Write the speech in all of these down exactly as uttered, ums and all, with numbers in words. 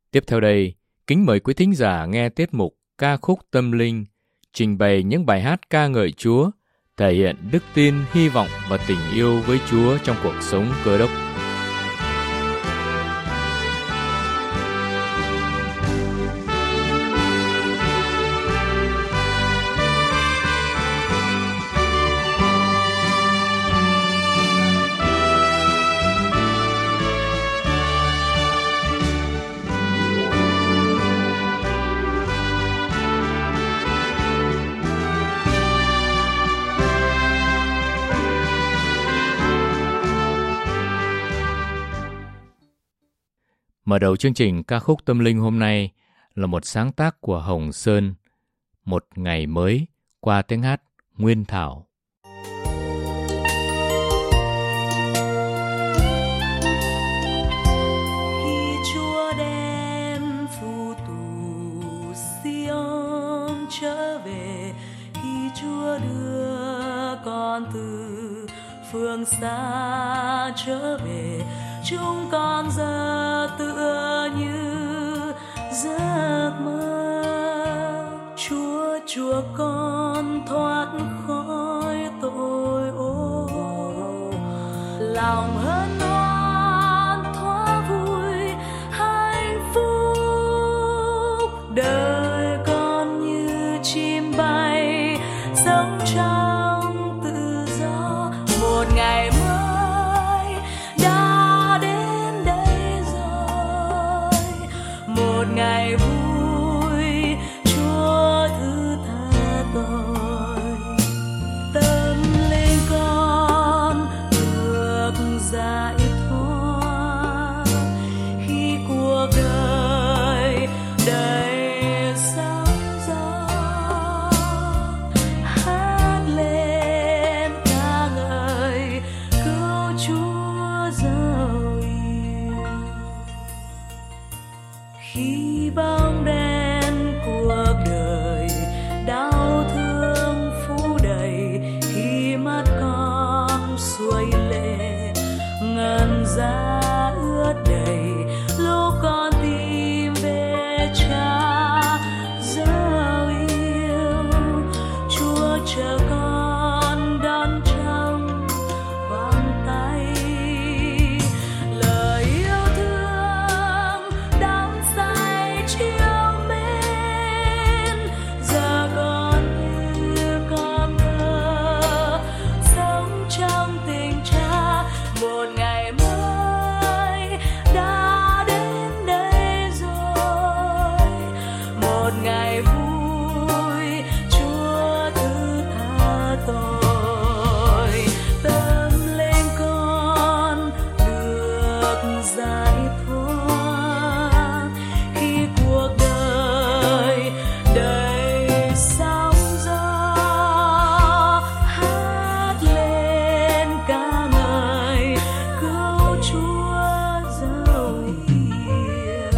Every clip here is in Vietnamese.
Tiếp theo đây, kính mời quý thính giả nghe tiết mục Ca khúc tâm linh, trình bày những bài hát ca ngợi Chúa, thể hiện đức tin, hy vọng và tình yêu với Chúa trong cuộc sống Cơ Đốc. Mở đầu chương trình ca khúc tâm linh hôm nay là một sáng tác của Hồng Sơn, Một Ngày Mới, qua tiếng hát Nguyên Thảo. Khi Chúa đem phù tù Sion trở về, khi Chúa đưa con từ phương xa trở về, chúng con giờ tựa như giấc mơ. Chúa chúa con thoát khỏi tội ô, lòng hân hoan thỏa vui hạnh phúc. Đời con như chim bay sống trong tự do, một ngày ngày vui Chúa thứ tha tội. Tâm linh con được giải thoát khi cuộc đời đầy sóng gió. Hát lên ca ngợi cứu Chúa dấu yêu. Khi bóng đen cuộc đời đau thương phủ đầy, khi mắt con xuôi lệ ngân giá ướt đầy, lúc con tìm về Cha dấu yêu, Chúa chờ con đón trong vòng tay. Lời yêu thương đắm say chiều mến, giờ con như con thơ sống trong tình Cha. Một ngày mới đã đến đây rồi, một ngày vui Chúa thứ tha tội. Tâm linh con được giải thoát khi cuộc đời đầy sóng gió. Hát lên ca ngợi cứu Chúa dấu yêu.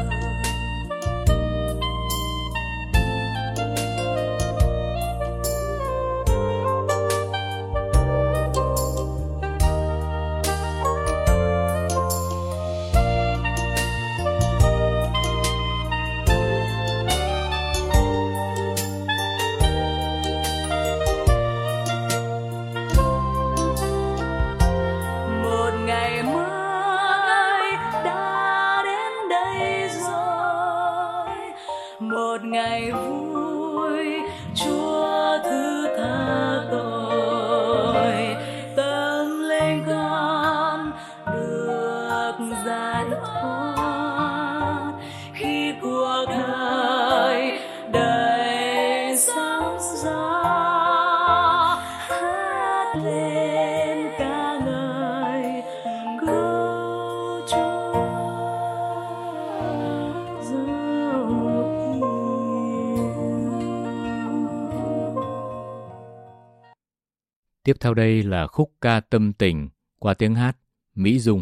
Một ngày mới đã đến đây rồi, một ngày vui Chúa thứ tha tội. Tâm linh con được giải thoát khi cuộc đời đầy sóng gió. Hát lên ca ngợi cứu Chúa dấu yêu. Tiếp theo đây là khúc ca tâm tình qua tiếng hát Mỹ Dung.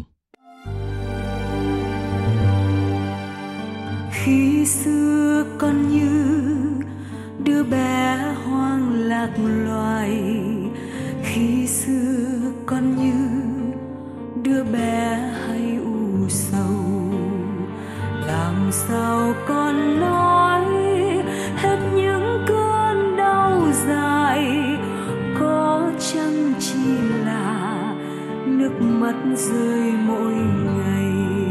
Khi xưa con như đứa bé hoang lạc loài, khi xưa con như đứa bé hay u sầu, làm sao con nói hết những cơn đau dài, có chăng chỉ là nước mắt rơi mỗi ngày.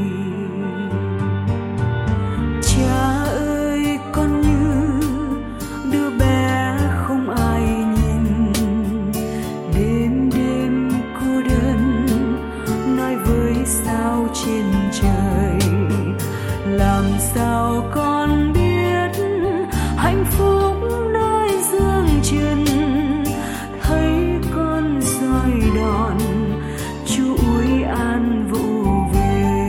Cha ơi, con như đứa bé không ai nhìn, đêm đêm cô đơn nói với sao trên trời. Làm sao con biết hạnh phúc nơi dương trần, thấy con roi đòn chú ủi an vụ về.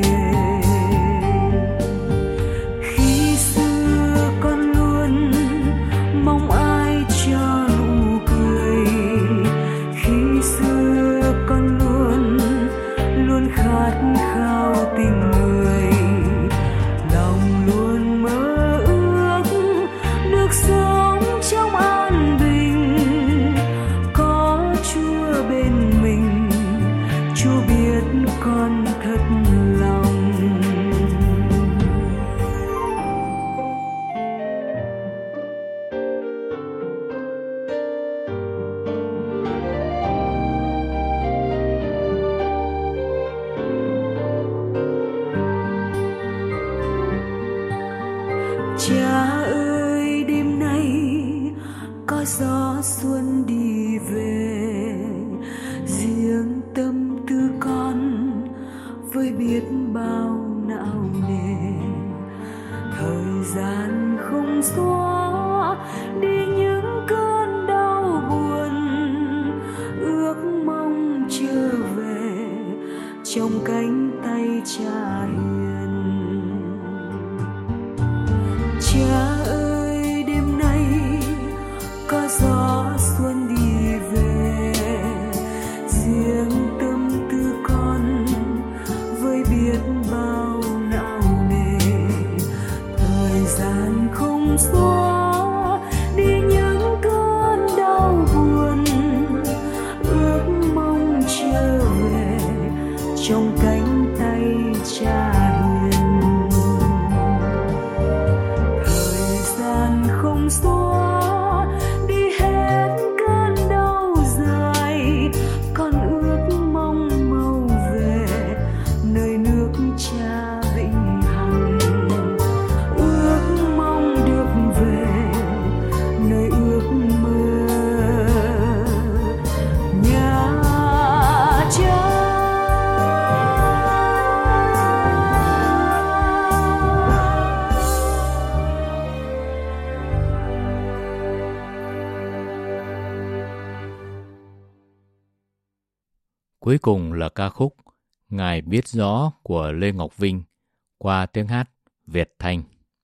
Khi xưa con luôn mong ai cho nụ cười, khi xưa con luôn luôn khát khao tình người, lòng luôn mơ ước được sống trong an bình, có Chúa bên mình, Chúa biết con thật lòng. Cha ơi, đêm nay có gió xuân đi về, riêng tâm tư con với biết bao não nề. Thời gian không xóa đi những cơn đau buồn, ước mong trở về trong cánh tay cha hiền. Cha ơi, đêm nay có gió xuân đi về, riêng tâm tư con với biết bao não nề. Thời gian không xóa đi những cơn đau buồn, ước mong trở về trong cánh tay cha hiền. Thời gian không xóa đi hết cơn đau dài, con ước mong mau về nơi nước cha vĩnh hằng, ước mong được về nơi ước mơ nhà cha. Cuối cùng là ca khúc Ngài biết rõ của Lê Ngọc Vinh qua tiếng hát Việt Thanh.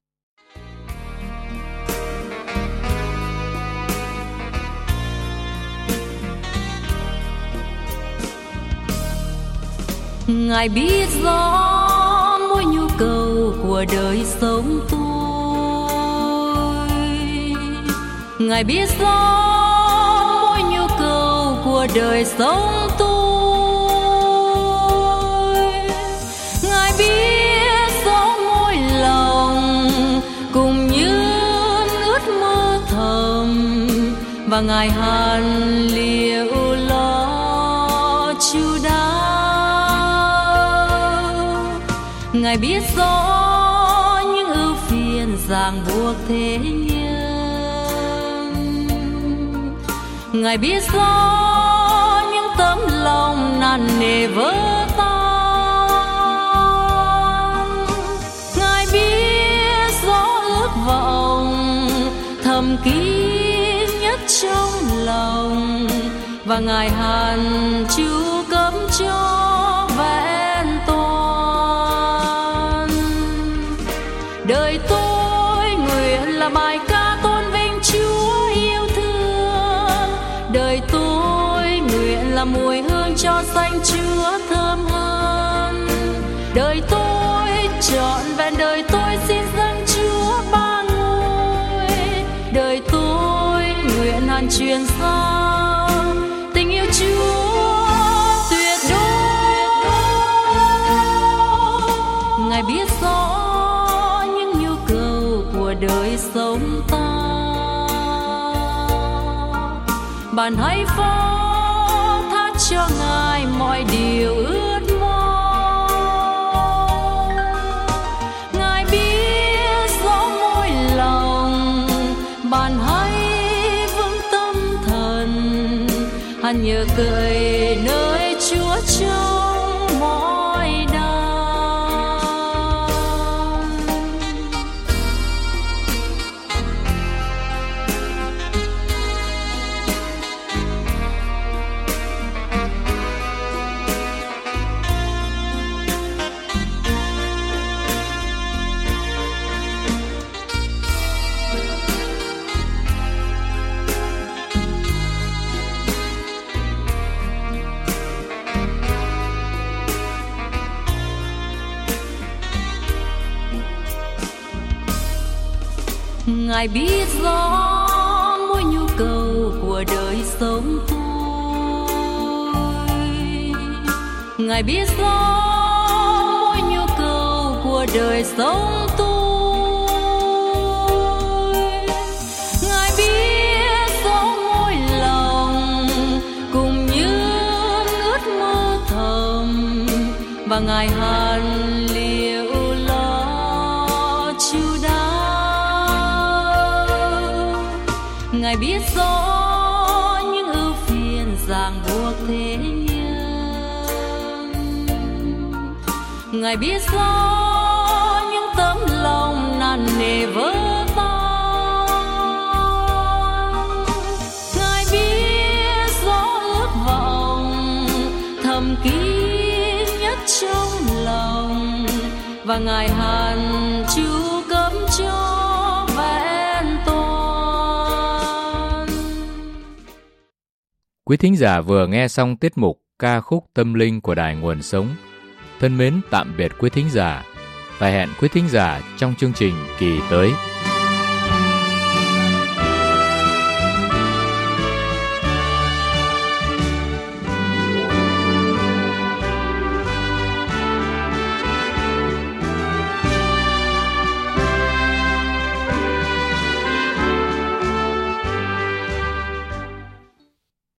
Ngài biết rõ mỗi nhu cầu của đời sống tôi, Ngài biết rõ mỗi nhu cầu của đời sống tôi. Ngài biết rõ mỗi lòng cùng những ước mơ thầm, và Ngài hàn liệu lo chu đáo. Ngài biết rõ những ưu phiền ràng buộc thế nhân, Ngài biết rõ những tấm lòng nặng nề vỡ tan. Ngài biết rõ ước vọng thầm kín nhất trong lòng, và Ngài hàn chú cấm cho vẹn toàn. Đời tôi nguyện là bài ca tôn vinh Chúa yêu thương, đời tôi nguyện là mùi hương cho danh Chúa thơm hơn. Đời tôi trọn vẹn, đời tôi xin dâng Chúa ba ngôi, đời tôi nguyện hàn truyền giao tình yêu Chúa tuyệt đối. Ngài biết rõ những Bạn hãy phó thác cho Ngài mọi điều ước mong. Ngài biết rõ mỗi lòng, bạn hãy vững tâm thần, hằng nhờ cậy nơi Chúa trong mọi đau. Ngài biết rõ mỗi nhu cầu của đời sống tôi. Ngài biết rõ mỗi nhu cầu của đời sống tôi. Ngài biết rõ mỗi lòng cùng những ước mơ thầm, và Ngài hàn liệu lo chu đáo. Ngài biết rõ những ưu phiền ràng buộc thế nhân. Ngài biết rõ những tấm lòng nặng nề vỡ tan. Ngài biết rõ ước vọng thầm kín nhất trong lòng, và Ngài hàn chú cấm cho Quý thính giả vừa nghe xong tiết mục ca khúc tâm linh của Đài Nguồn Sống. Thân mến tạm biệt quý thính giả và hẹn quý thính giả trong chương trình kỳ tới.